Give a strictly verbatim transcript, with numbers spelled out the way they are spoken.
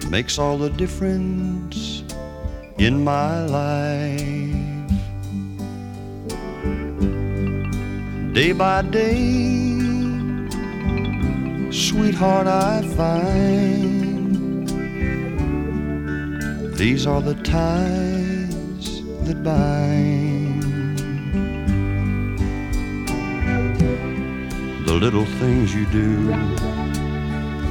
makes all the difference in my life. Day by day, sweetheart, I find these are the ties that bind. The little things you do